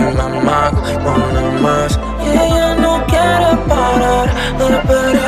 una más, y ella no quiere parar de pelear.